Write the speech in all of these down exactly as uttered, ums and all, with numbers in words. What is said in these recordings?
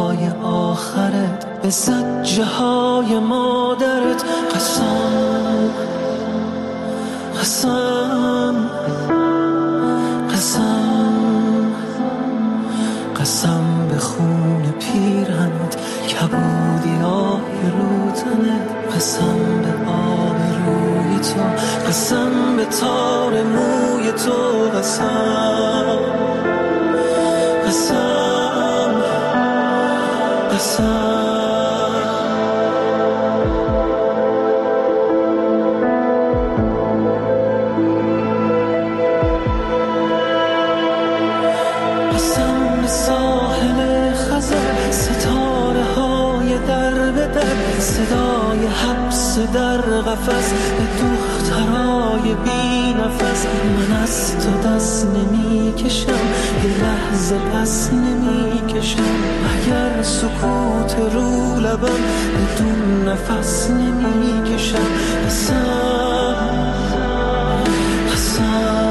صدای آخرت به زجه های مادرت. قسم قسم قسم قسم به خون پیرهنت، کبودی آه رو تنت. قسم به آب روی تو، قسم به تار موی تو. قسم قسم قسم قسم به ساحل خزر، ستاره های در به در، صدای حبس در قفس به دخترای بی نفس. من از تو دست نمی کشم، یه لحظه پس نمی کشم. اگر سکوت رو لبم بدون نفس نمی کشم. قسم قسم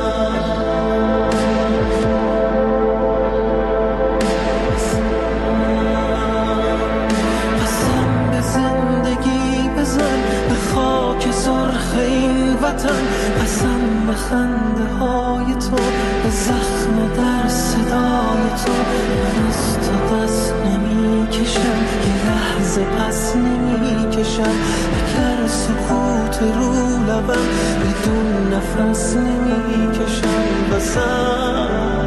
این وطن. قسم به خنده های تو، به زخم در صدای تو. من از تو دست نمی کشم، یه لحظه پس نمی کشم. اگر سکوت رو لبم بدون نفس نمی کشم. قسم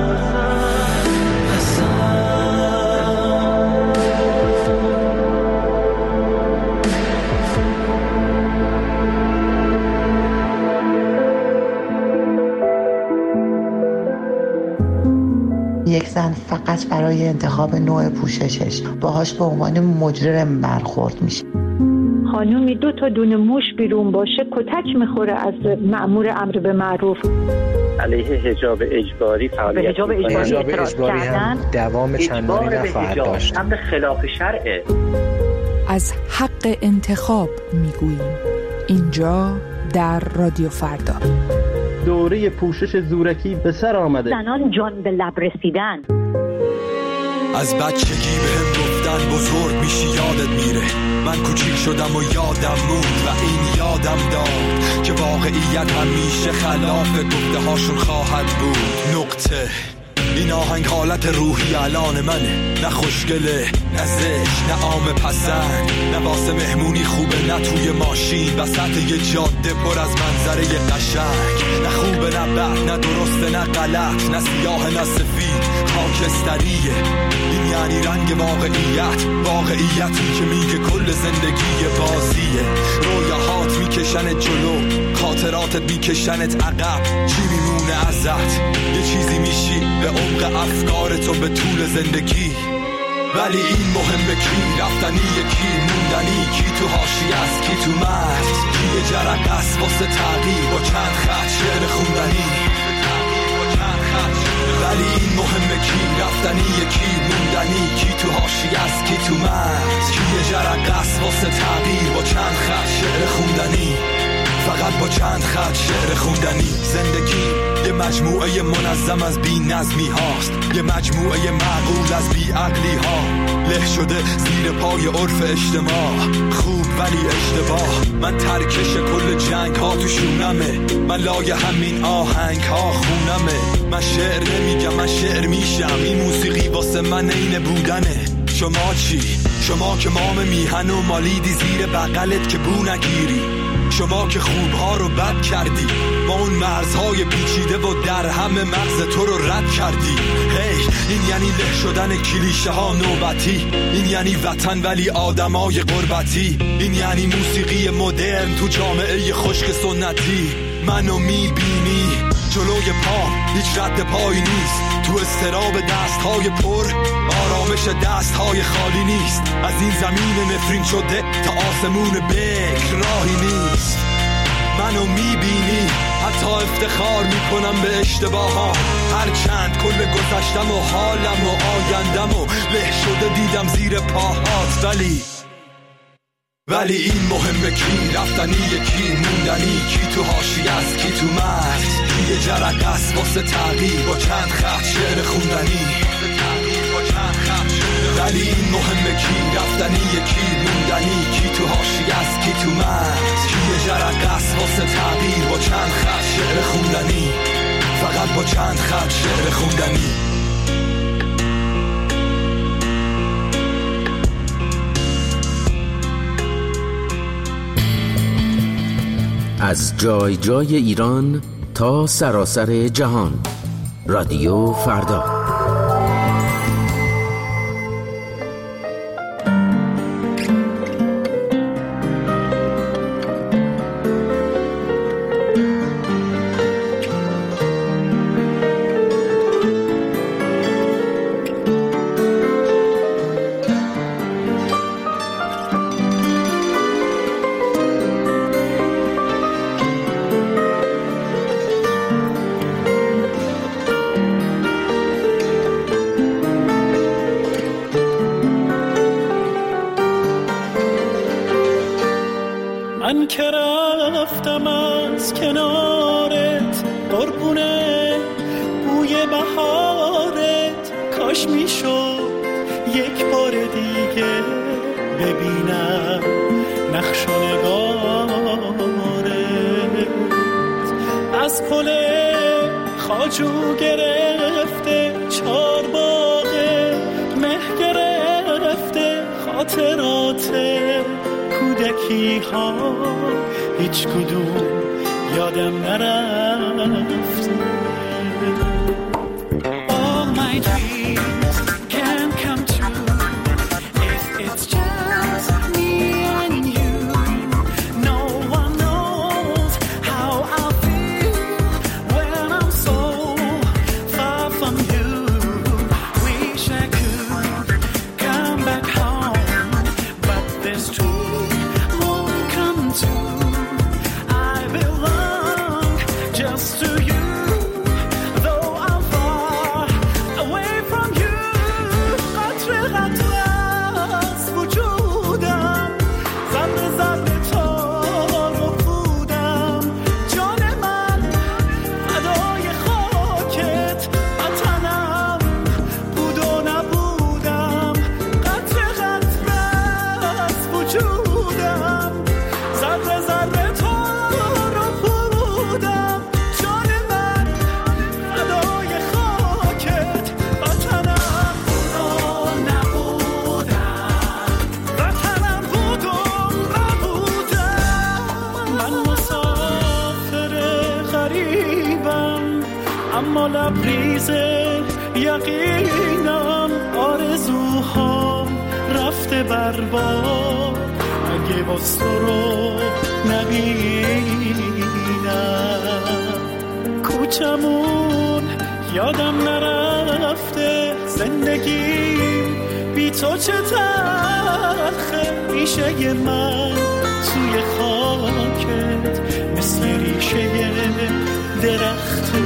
یک زن فقط برای انتخاب نوع پوششش باهاش به عنوان مجرم برخورد میشه. خانومی دو تا دونه موش بیرون باشه کتک میخوره از مأمور امر به معروف. علیه حجاب اجباری فعالیت حجاب اجباری, اجباری هم دوام چندانی نخواهد داشت. امر خلاف شرعه. از حق انتخاب میگوییم اینجا در رادیو فردا. دوره پوشش زورکی به سر آمده. زنان جان به لب رسیدن. از بچگی بهم گفتن بزرگ میشی یادت میره. من کوچیک شدم و یادم موند و این یادم داد که واقعیت همیشه خلاف گفته هاشون خواهد بود. نقطه. این آهنگ حالت روحی الان منه، نه خوشگله نه زشت نه عام پسند، نه واسه مهمونی خوبه نه توی ماشین وسط یه جاده پر از منظره قشنگ. نه خوبه نه بد نه درسته نه غلط، نه سیاه نه سفید خاکستریه. این یعنی رنگ واقعیت، واقعیتی که میگه کل زندگی بازیه. رویاهات میکشنت جلو، خاطراتت میکشنت عقب. چی میمونه ازت؟ یه چیزی میشی به عمق افکارتو به طول زندگی. ولی این مهمه کی رفتنی، کی موندنی، کی تو حاشیه است کی تو مرز، کی یه جرقه است واسه تغییر با چند خط شعر خوندنی. ولی این مهمه کی رفتنی، کی موندنی، کی تو حاشیه است کی تو مرز، کی یه جرقه است واسه تغییر با چند خط شعر خوندنی. فقط با چند خط شعر خوندنی. زندگی یه مجموعه منظم از بی نظمی هاست، یه مجموعه معقول از بی عقلی ها. له شده زیر پای عرف اجتماع، خوب ولی اشتباه. من ترکش کل جنگ ها تو شونمه، من لای همین آهنگ ها خونمه. من شعر نمیگم من شعر میشم، این موسیقی واسه من عین بودنه. شما چی؟ شما که مام میهن و مالیدی زیر بغلت که بو نگیری. شما که خوبها رو بد کردی، ما اون مرزهای پیچیده و در همه مغز تو رو رد کردی. هی hey, این یعنی له شدن کلیشه ها نوبتی، این یعنی وطن ولی آدمای غربتی، این یعنی موسیقی مدرن تو جامعه خشک سنتی. منو میبینی جلوی پا هیچ رد پایی نیست، تو استراب دستهای پر آرامش دستهای خالی نیست. از این زمین نفرین شده تا آسمون بکر راهی نیست. منو میبینی حتی افتخار میکنم به اشتباه ها، هر چند کل گذشتم و حالم و آیندم و له شده دیدم زیر پاهات. ولی ولی این مهمه کی رفتنی، کی موندنی، کی تو حاشیه است کی تو مرز، کی یه جرقه است واسه تغییر با چند خط شعر خوندنی. ولی این رفتنی کی موندنی، کی تو حاشیه است کی تو مرز، کی یه جرقه است واسه تغییر با چند خط شعر خوندنی، فقط با چند خط شعر خوندنی. از جای جای ایران تا سراسر جهان، رادیو فردا. من که رفتم از کنارت قربونه بوی بهارت، کاش میشد یک بار دیگه ببینم نقش و نگارت. از پل خواجو گرفته چار باغ مه گرفته، خاطرات کودکی ها هیچ کدوم یادم نرفته. All my dreams can come true if it's just me and you. No one knows how I feel when I'm so far from you. Wish I could come back home, but this dream won't come true. I belong just to you, though I'm far away from you. قطره قطره از وجودم، ذره ذره تار و پودم، جان من فدای خاکت، وطنم بود و نبودم. قطره قطره از وجودم، ذره ذره تار و پودم، جان من فدای خاکت، وطنم بود و نبودم. وطنم بود و نبودم. من مسافر غریبم اما لبریز یقینم، آرزوهام رفته برباد اگه باز تو رو نبینم. کوچمون یادم نرفته، زندگیم بی تو چه تلخه. ریشه من توی خاکت مثل ریشه درخته.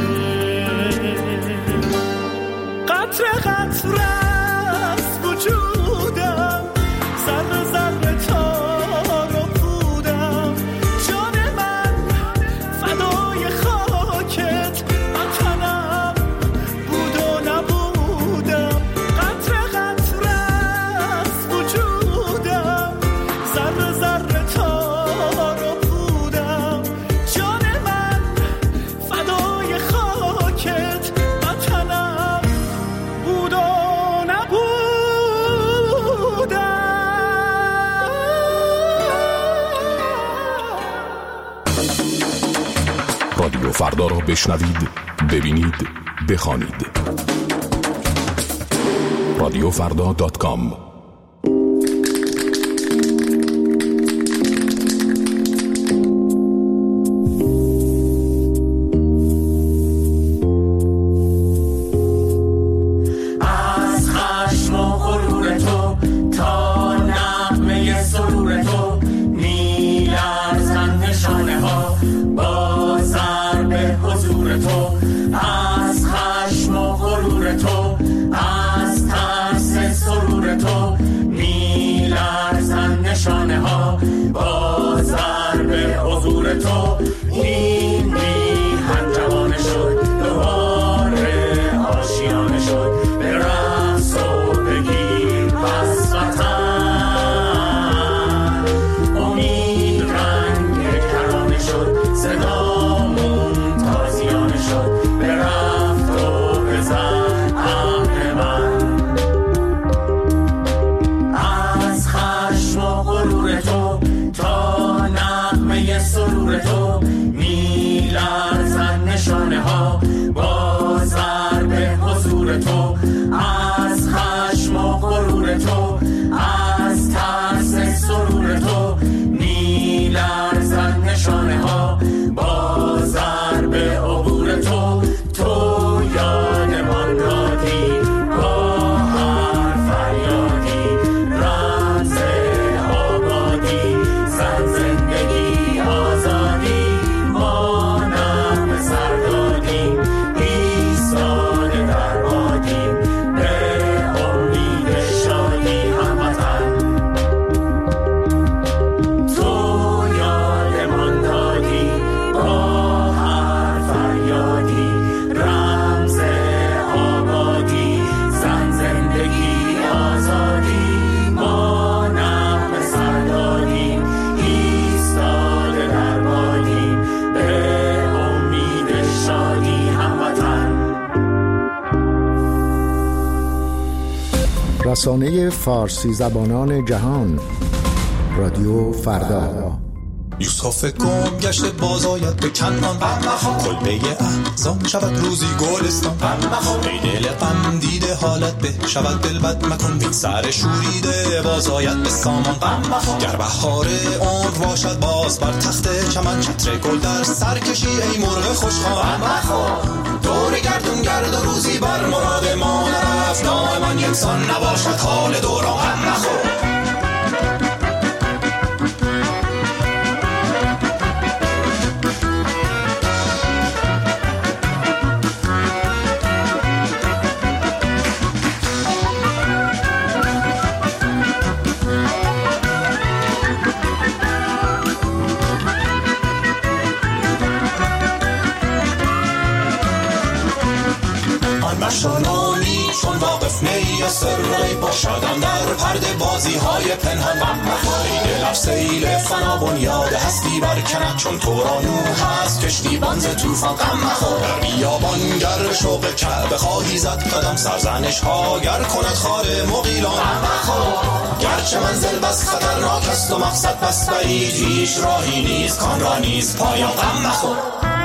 قطره قطره از وجودم، ذره ذره تار و پودم، جان من فدای خاکت، وطنم بود و نبودم. قطره قطره از وجودم، ذره ذره تار و پودم، جان من فدای خاکت، وطنم بود و نبودم. رادیو فردا را بشنوید، ببینید، بخوانید. رادیو فردا دات کام. از خشم و غرور تو تا نغمه سرور تو، میلرزند نشانه ها با ضرب حضور تو. از خشم و غرور تو، از ترس سرور تو، نور تو، از ترس سرور تو میلرزن نشانه ها، با ضرب عبور تو تو یادمان دادی، با هر فریادی رمز آبادی، زن زندگی آزادی، ما نم سر دادیم، ایستاده در بادیم، به امید شادی هموطن. تو یادمان دادی، با هر فریادی رمز آبادی، زن زندگی آزادی، ما نم سر دادیم، ایستاده در بادیم، به امید شادی هموطن. رسانه فارسی زبانان جهان، رادیو فردا. یوسف گم گشته باز آید به کنعان، کلبه احزان شود روزی گلستان. ای دل غم دیده حالت به شود دل بد مکن، بی سر شوریده باز آید به سامان. گر بهار عمر باشد باز بر تخت چمن، چتر گل در سر کشی ای مرغ خوشخوان. دور گردون گرد و روزی بر مراد ما نرفت، دائما یکسان نباشد حال دوران. غم نخور مشانونی چون واقف نی یا سرای باشدم در پرده بازی های پنهان. ای دل سیل فنا بنیاد هستی برکند، چون تو را نوح هست کشتی بانز توفان. غم نخور در بیابان گر شوق کعبه خواهی زد قدم، سرزنش ها گر کند خار مغیلان. غم نخور گرچه منزل بس خطرناک است و مقصد بس بعید، هیچ راهی نیست کان را نیست پایان. غم نخور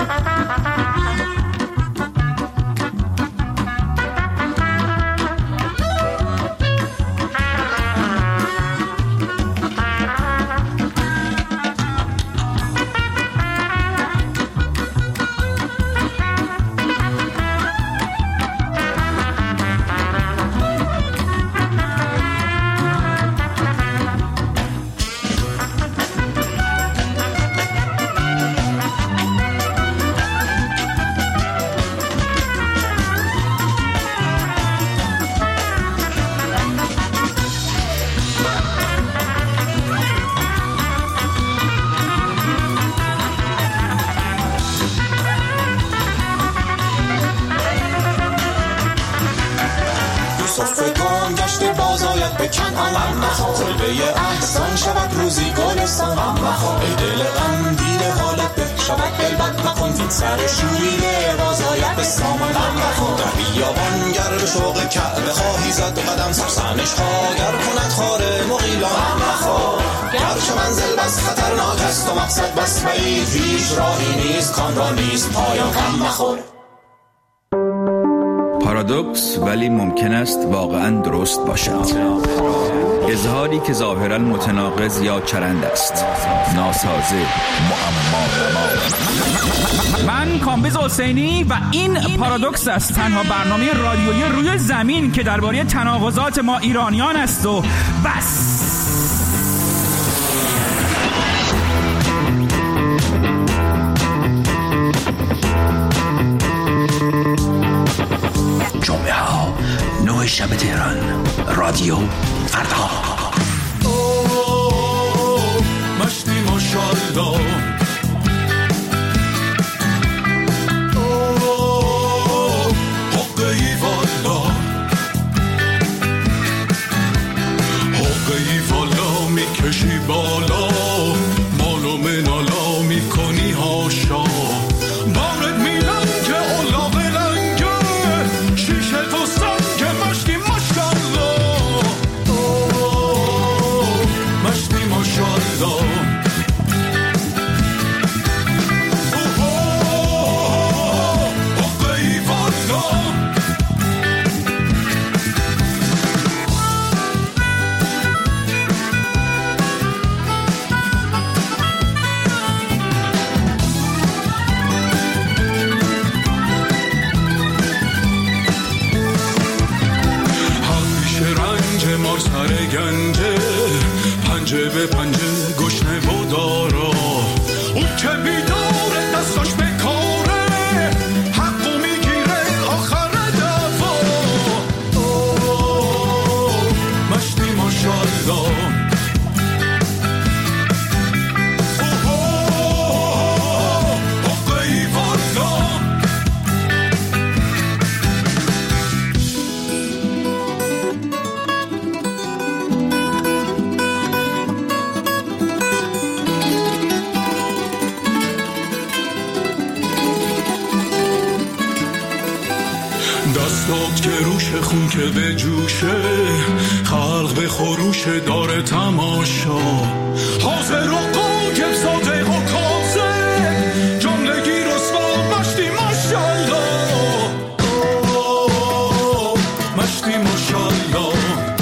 به کنعان. کلبه احزان شود روزی گلستان. ای دل غم دیده حالت به شود دل بد مکن، این سر شوریده باز آید به سامان. در بیابان گر به شوق کعبه خواهی زد قدم، سرزنش ها گر کند خار مغیلان. گرچه منزل بس خطرناک است و مقصد بس بعید، هیچ راهی نیست کان را نیست پایان. غم مخور پارادوکس ولی ممکن است واقعا درست باشد. اظهاری که ظاهرا متناقض یا چرند است، ناسازه، معما. من کامبیز حسینی و این پارادوکس است، تنها برنامه رادیویی روی زمین که درباره تناقضات ما ایرانیان است و بس. جمعه ها نه شب تهران، رادیو فردا. مشتی ماشالله حقه ای والا، حقه ای والا میکشی بالا، مالو منالا میکنی هاشا. بارد میلم که اولاغ رنگه، شیشه تو سنگ مشتی ماشالله، مشتی ماشالله. گنجه، پنجه به پنجه گشنه و دارا، اون که بیداره دستاش به کاره، حقو میگیره آخر دفا. مشتی ماشالله دستات که روش خون که به جوشه، خلق به خروش داره تماشا، حاضر و قایم صادق و کاذب، جملگی رسوا مشتی ماشالله، مشتی ماشالله.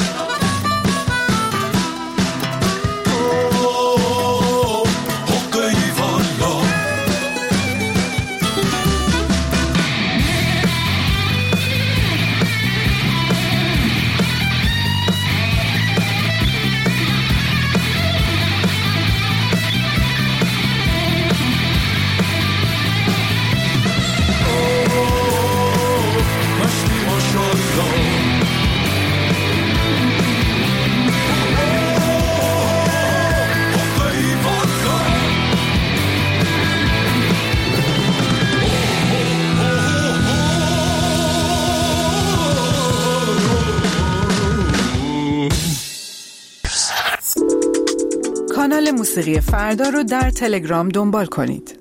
کانال موسیقی فردا رو در تلگرام دنبال کنید.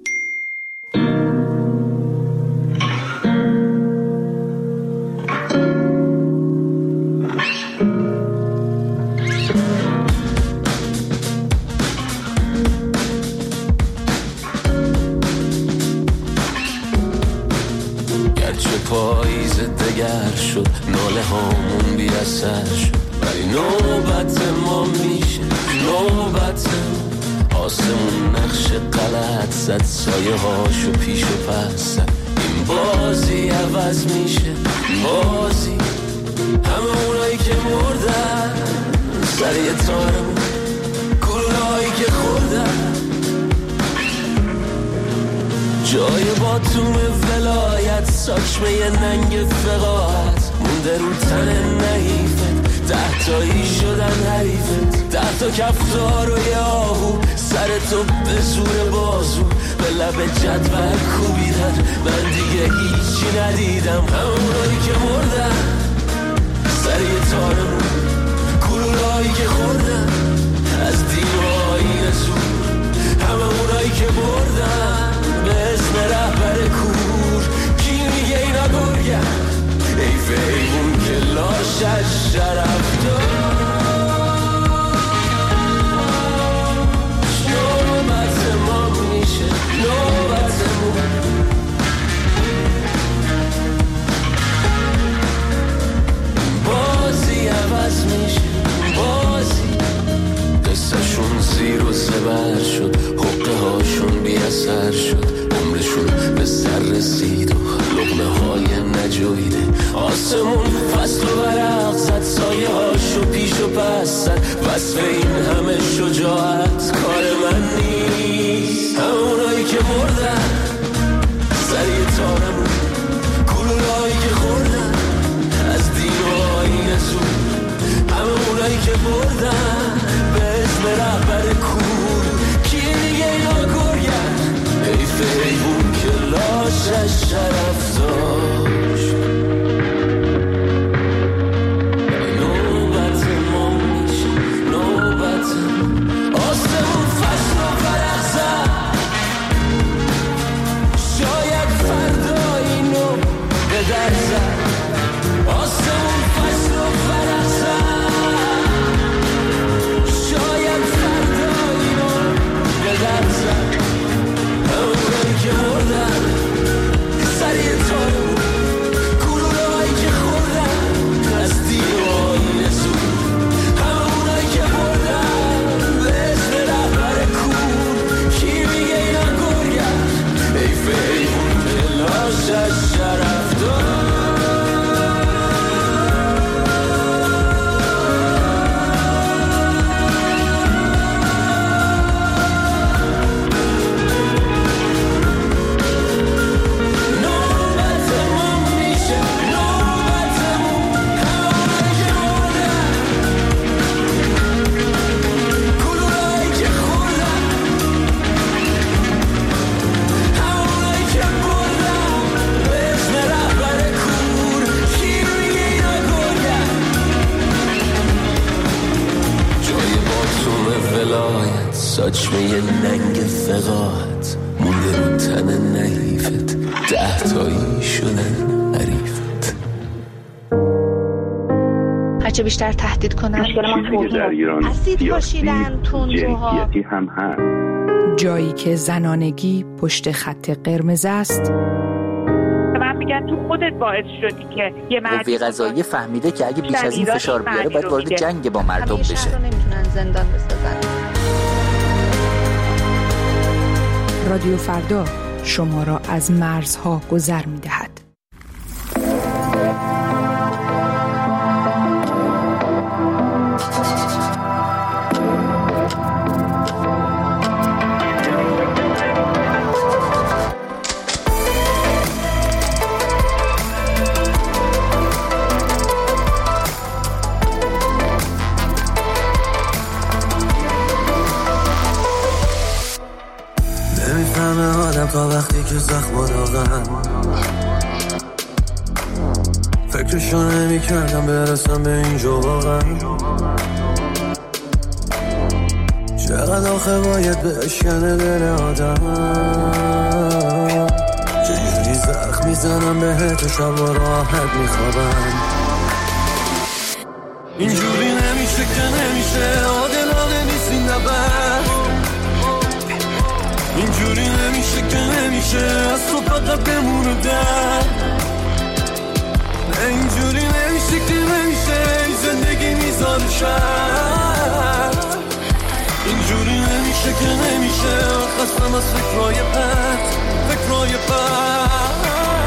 گرچه پاییز دگر شد، ناله هامون بی اثر شد، ولی نوبت ما میشه، نوبت آسمون نقش غلط زد، سایه هاشو پیش و پس زد. این بازی عوض میشه، بازی همه اونایی که مردن سر یه تارمون، گلولایی که خوردن جای باتوم ولایت، ساچمه ننگ فقاعت مونده رو تن نحیفت، ده تایی شدن حریفت، ده تا کفتار و یه آهو سر تو به زور بازو به لب جدول کوبیدن. من دیگه هیچی ندیدم، همونایی که مردن سر یه تارمون، گلولایی که خوردن از دیوهای زور، همه اونایی که بردن به اسم رهبر کور. کی میگه اینا گرگن؟ ای فیمون که لاشش شرف داشت. نوبت ما میشه، نوبتمون بازی عوض میشه، بازی قصهشون زیر و زبر شد، حقه هاشون بی اثر شد، عمرشون به سر رسید و لقمه های نجویده. آسمون فصل و ورق زد، سایه هاشو پیش و پس زد، وصف این همه شجاعت کار من نیست. همونایی که مردن سر یه تارمون، گلولایی که خوردن از دین و آیین زور، همونایی که بردن به اسم رهبر کور. کی دیگه اینا گرگن؟ ای فیبون که لاشش شرف داشت. نوبت ما میشه، نوبت آسمون فصل و فرق زد، شاید فردا اینو به در زد. آسمون فصل و فرق زد، شاید فردا اینو به در زد. همونایی که مردن سریع تارمون، ولایت ساچمه ننگ فقاعت مونده رو تن نحیفت ده تایی شدن حریفت. هرچه بیشتر تهدید کنن مشکل ما توهین اسید پاشیدن تندروها هم هست. جایی که زنانگی پشت خط قرمز است. من میگن تو خودت باعث شدی که یه مرد قوه قضاییه فهمیده که اگه بیش از این فشار بیاره باید وارد جنگ با مردم بشه. همیشه رو نمیتونن زندان بسازن. رادیو فردا شما را از مرزها گذر می‌دهد. تا وقتی که زخم داغم فکرشو نمی کردم برسم به اینجا واقعا. چقدر آخه باید بشکنه دل آدم، چجوری زخم میزنم بهت و شب و راحت میخوابم. اینجوری نمیشه که نمیشه، عادلانه نیست این نبرد. اینجوری نمیشه که نمیشه، از تو فقط بمونه در. اینجوری نمیشه که نمیشه، زندگی میذاره شرط. اینجوری نمیشه که نمیشه، خستم از فکرهای پرت، فکرهای پرت.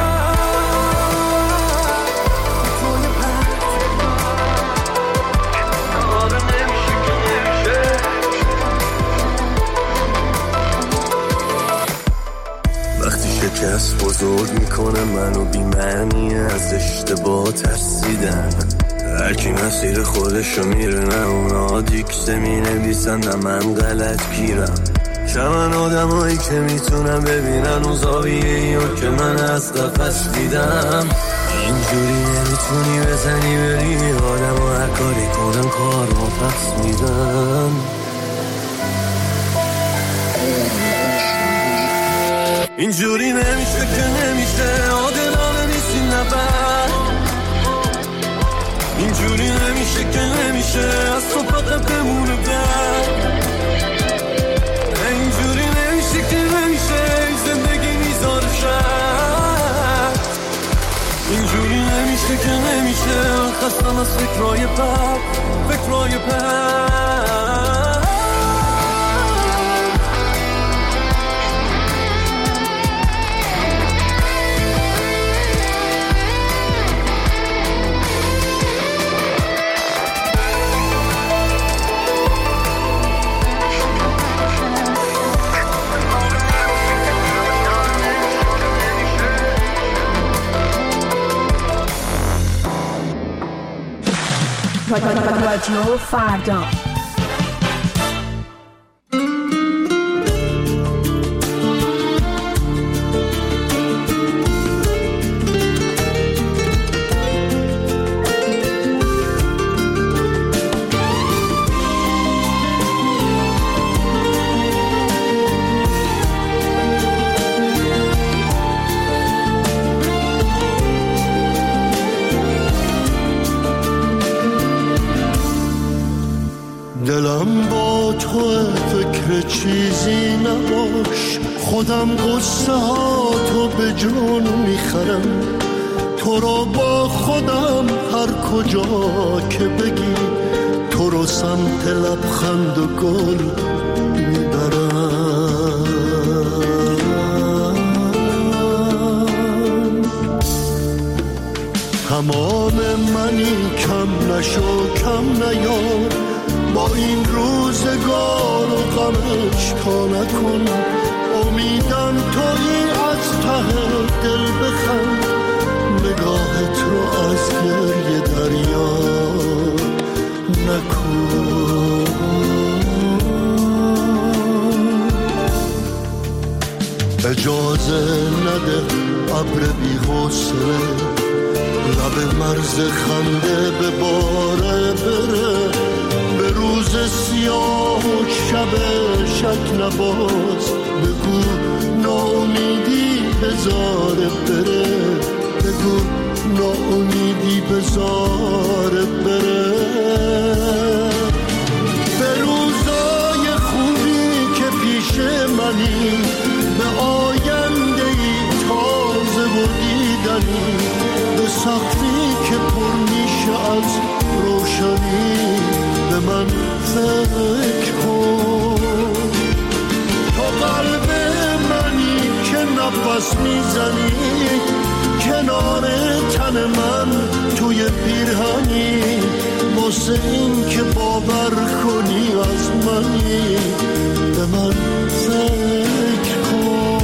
شکست بزرگ میکنه منو بی‌معنی، از اشتباه ترسیدن. هرکی مسیر خودشو میره، نه اونا دیکسه مینویسن نه من غلط گیرم. شمن آدم هایی که میتونم ببینن اون زاویه‌ایو که من از قفس دیدم. اینجوری نمیتونی بزنی بری آدم و هر کاری کنم کار رو پس میدم. اینجوری نمیشه که نمیشه، عادلانه نیست این نبرد. اینجوری نمیشه که نمیشه، از تو فقط بمونه در. اینجوری نمیشه که نمیشه، زندگی میذاره شرط. اینجوری نمیشه که نمیشه، خستم از فکرهای بد، فکرهای بد. رادیو فردا. دلم با تو فکر چیزی نباش، خودم قصه ها تو به جون میخرم. تو رو با خودم هر کجا که بگی، تو رو سمت لبخند و گل میبرم. تمام منی کم نشو کم نیار، با این روزگار و غمش کا نکن. امیدم تویی از ته دل بخند، نگاهت رو از گریه دریا نکن. اجازه نده ابر بی حوصله لب مرز خنده به باره بره، به روز سیاه و شب شک نباز، بگو ناامیدی بذاره بره، بگو ناامیدی بذاره بره. به روزای خوبی که پیش منی، به آینده‌ای تازه و دیدنی، به سقفی که پر میشه از روشنی، به من فکر کن. تو قلب منی که نفس میزنی، کنار تن من توی پیرهنی، واسه این که باور کنی از منی، به من فکر کن.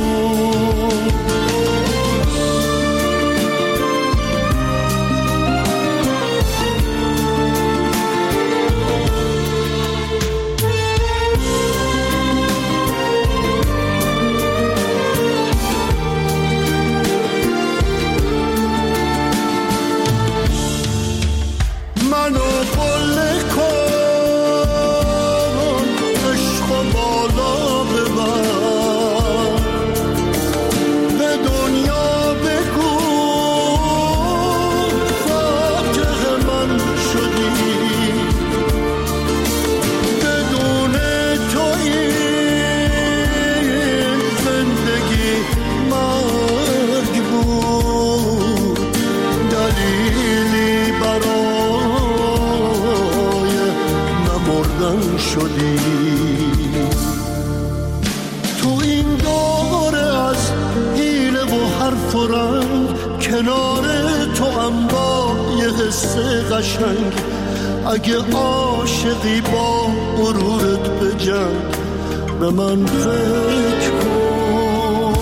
شدی تو این دوره از حیله و حرف و رنگ، کنار تو هم با یه حس قشنگ. اگه عاشقی با غرورت بجنگ، به من فکر کن.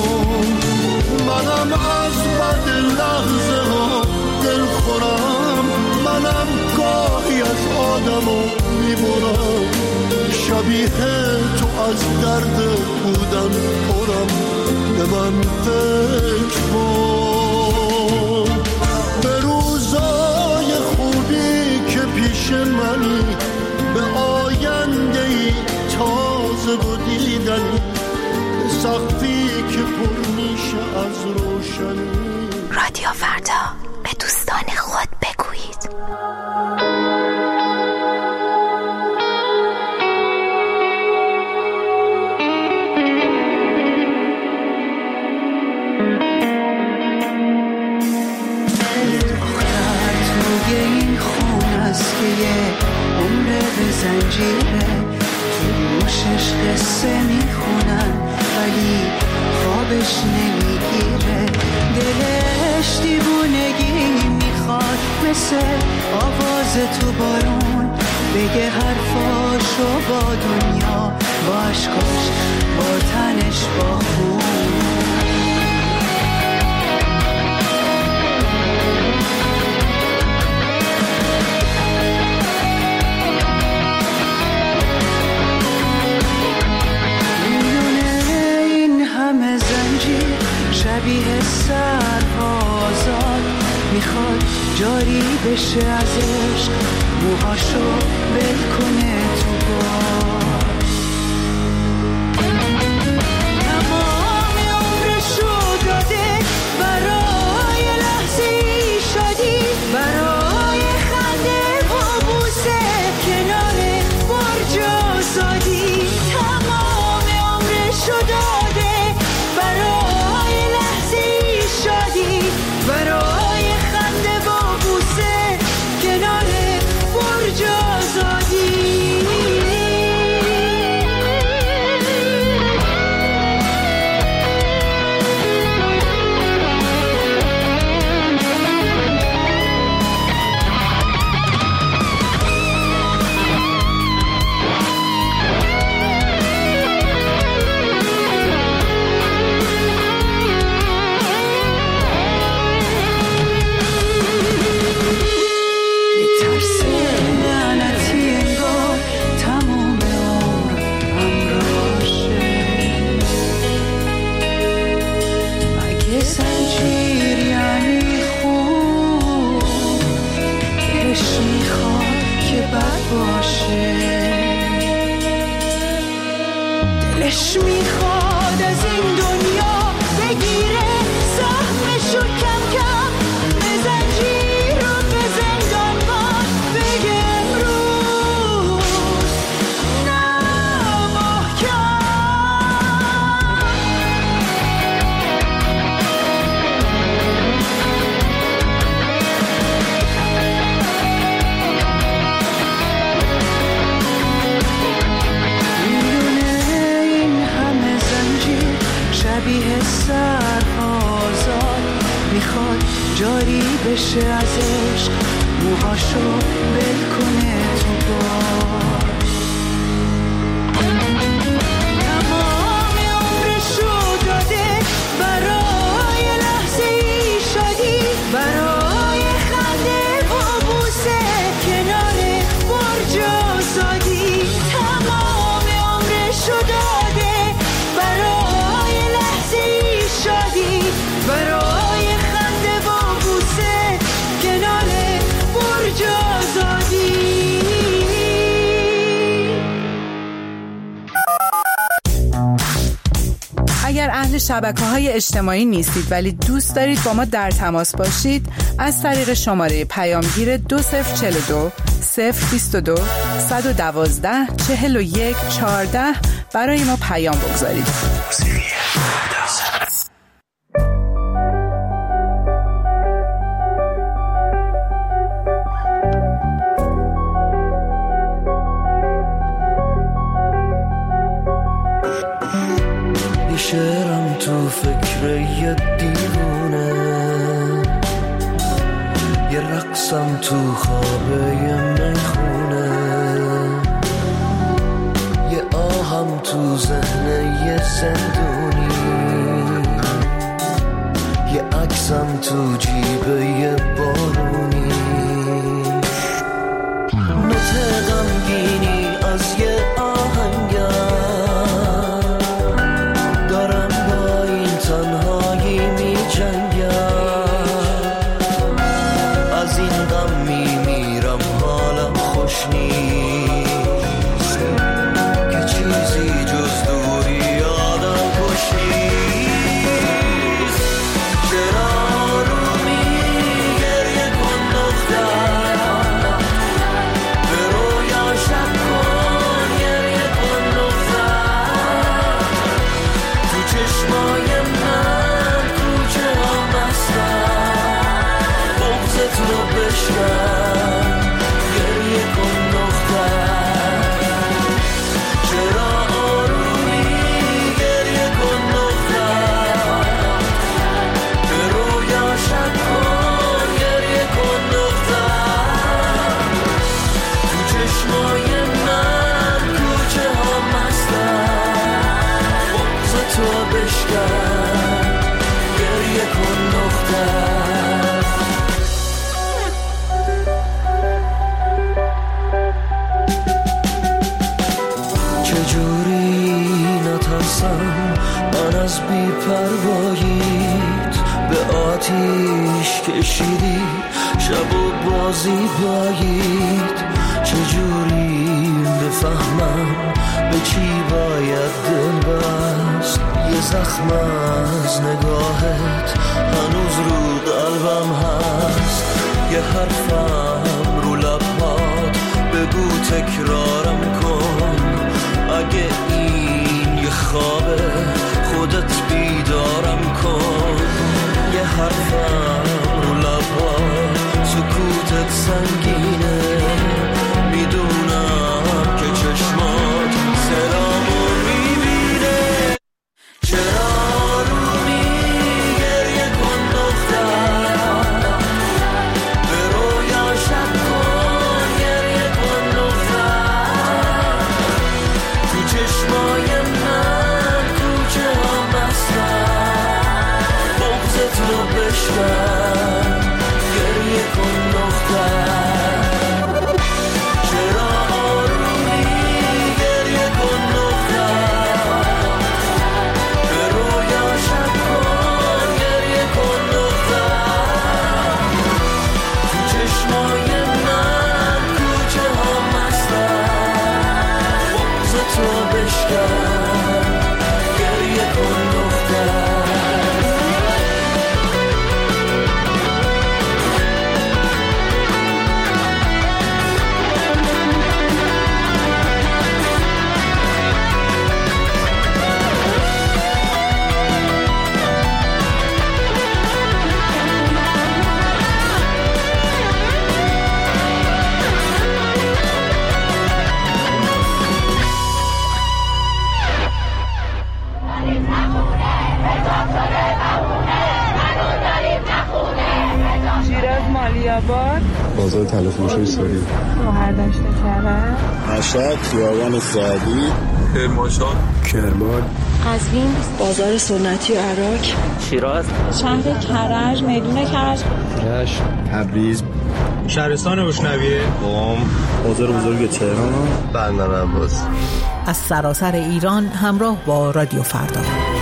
منم از بد لحظه ها دل خورم، منم گاهی از آدمو میبرم، شبیه تو از درد بودن پرم، به من فکر کن. به روزای خوبی که پیش منی، به آینده‌ای تازه و دیدنی، به سقفی که پر میشه از روشنی. رادیو فردا، به دوستان خود بگویید. زنجیره تو گوشش قصه میخونن، ولی خوابش نمیگیره. دلش دیوونگی میخواد، مثل آواز تو بارون، بگه حرفاشو با دنیا، با عشقاش، با تنش، با خون. شبیه سربازان میخواد جاری بشه از عشق، موهاشو ول کنه تو باد. تمام عمرشو داده برای لحظه شادی، برای خنده و بوسه کنار برج آزادی. تمام عمرشو داده برای برای خنده با بوسه کنار برج آزادی. دلش میخواد از این دنیا بگیره سهمشو کم کم به زنجیر و به زندان باز بگه امروز نه محکم. شبیه سرآزاد میخواد جاری بشه از عشق موهاشو بل کنه تو باش. تمام عمرشو داده برای لحظه ای شادی برای خنده و بوسه کنار برج آزادی. تمام عمرشو داده برای شادی برای خنده و بوسه کنار برج آزادی. اگر اهل شبکه‌های اجتماعی نیستید ولی دوست دارید با ما در تماس باشید، از طریق شماره پیامگیر دو صفر چهل و دو صفر بیست و دو صد و دوازده چهل و یک چهارده برای ما پیام بگذارید. شعرم تو فکر یه دیوونه، یه رقصم تو خواب یه میخونه، یه آهم تو ذهن یه زندونی، یه عکسم تو جیب یه بارونی، نوت غمگینی از یه آهنگر تنهایی می جنگم، از این غم می میرم حالم خوش نیست که چیزی جز دوری آدم خوش نیست. چرا آرومی گریه کن دختر، به رویا شب کن گریه کن دختر، تو چشمای تو بشکن گریه کن دختر. چرا آرومی گریه کن دختر، به رویا شب کن گریه کن دختر، تو چشمای من کوچه ها مستن، بغض تو بشکن گریه کن دختر. من از بی پرواییت به آتیش کشیدی، شب و بازی بایید، چجوری بفهمم به چی باید دل بست، یه زخم از نگاهت هنوز رو قلبم هست، یه حرفم رو لبات بگو تکرارم کن، اگه این یه خوابه خودت بیدارم کن، یه حرفم رو لبات سکوتت سنگینه، میدونم که چشمات سلامو میبینه. چرا آرومی گریه کن دختر، به رویا شب کن گریه کن دختر، تو چشمای من کوچه ها بستن، بغض تو بشکن گریه کن دختر. چرا آرومی گریه کن دختر، به رویا شب کن گریه کن دختر، تو چشمای من کوچه ها مستن، بغض تو بشکن سال تلافروش‌های ساری شوهر داشته کرد مشهد خیابان سعدی کرمانشاه کرمان قزوین بازار سنتی و عراق شیراز شهر کرج میدون کرج رشت تبریز شهرستان بوشنویه قم بازار بزرگ تهران بندر عباس از سراسر ایران همراه با رادیو فردا.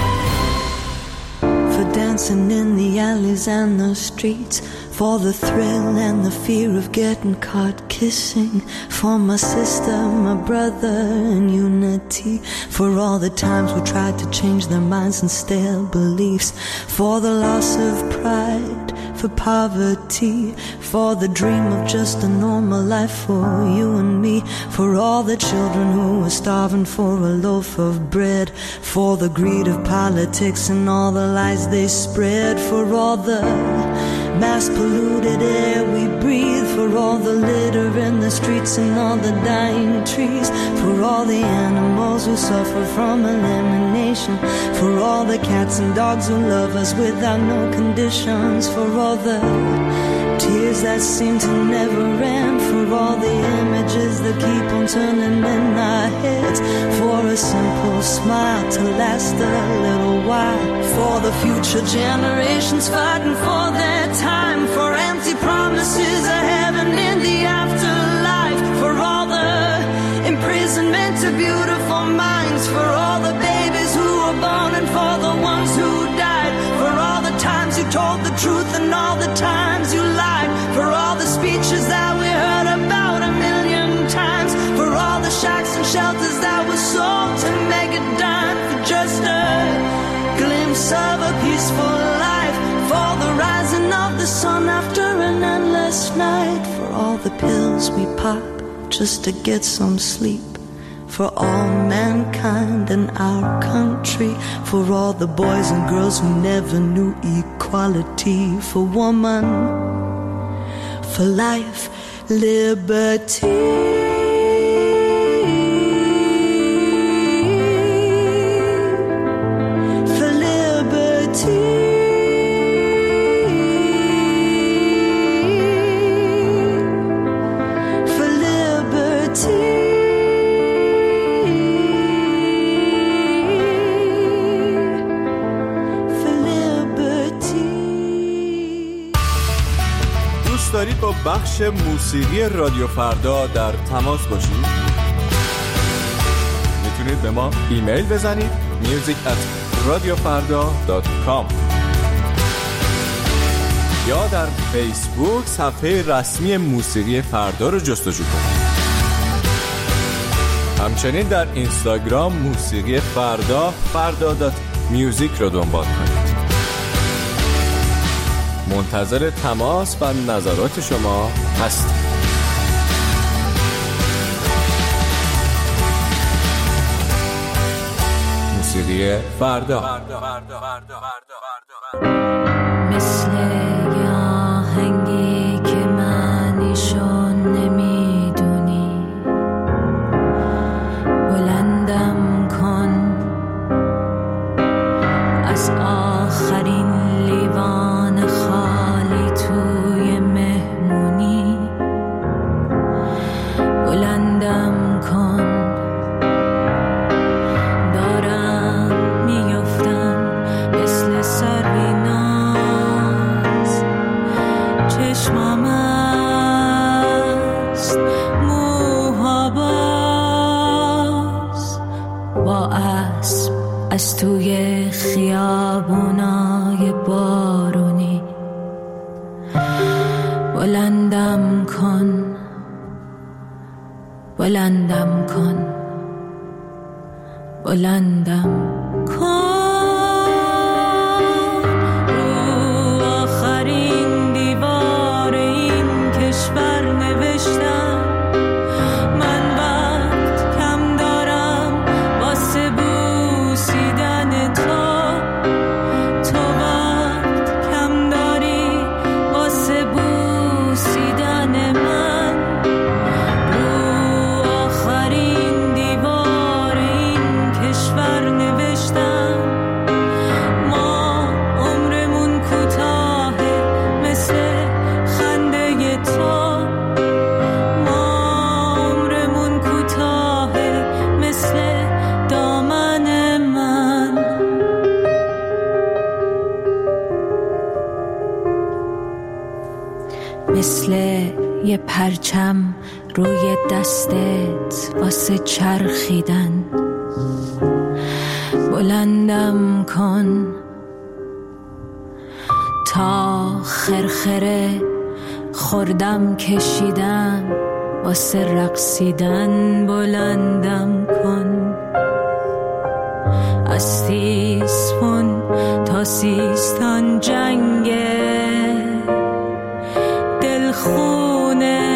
For dancing in the alleys and the streets, for the thrill and the fear of getting caught kissing, for my sister, my brother and unity, for all the times we tried to change their minds and stale beliefs, for the loss of pride, for poverty, for the dream of just a normal life for you and me, for all the children who were starving for a loaf of bread, for the greed of politics and all the lies they spread, for all the mass polluted air we breathe, for all the litter in the streets and all the dying trees, for all the animals who suffer from elimination, for all the cats and dogs who love us without no conditions, for all the tears that seem to never end, for all the images that keep on turning in our heads, for a simple smile to last a little while, for the future generations fighting for their time, for empty promises of heaven in the afterlife, for all the imprisonment of beautiful minds, for all the babies who were born and for the ones who died, for all the times you told the truth and all the times you lied, for all the speeches that we heard about a million times, for all the shacks and shelters that were sold to make a dime for just a glimpse of a peaceful life, for the rising of the sun after an endless night, for all the pills we pop just to get some sleep, for all mankind in our country, for all the boys and girls who never knew equality, for woman, for life, liberty. دارید با بخش موسیقی رادیو فردا در تماس باشید؟ میتونید به ما ایمیل بزنید music at radiofarda dot com یا در فیسبوک صفحه رسمی موسیقی فردا رو جستجو کنید. همچنین در اینستاگرام موسیقی فردا فردا دات میوزیک رو دنبال کنید. منتظر تماس و نظرات شما هستیم. موسیقی فردا. مثل یه آهنگی که معنیشو نمیدونی، بلندم کن از آخرین لیوان خالی توی مهمونی، بلندم کن دارم میفتم مثل سریناز، چشمام است موها باز، با اسب از توی خیابونای بارونی، بلندم کن بلندم کن بلندم کن. رو آخرین دیوار این کشور نوشتم من وقت کم دارم واسه بوسیدن تو، تو وقت کم داری واسه بوسیدن من. رو آخرین دیوار این کشور نوشتم پرچم روی دستت واسه چرخیدن، بلندم کن تا خرخره خوردم کشیدم واسه رقصیدن، بلندم کن از تیسفون تا سیستان جنگه دلخونه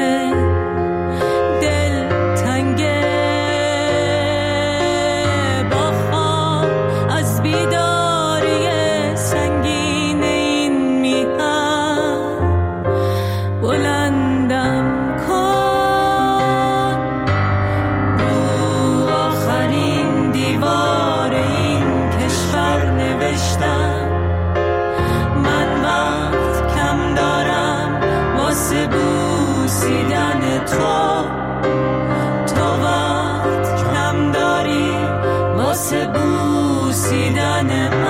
دل تنگه، با خواب از بیداری سنگین این میهن بلندم کن رو آخرین دیوار این کشور نوشتم من وقت کم دارم واسه بوسیدن تو، تو وقت کم داری واسه بوسیدن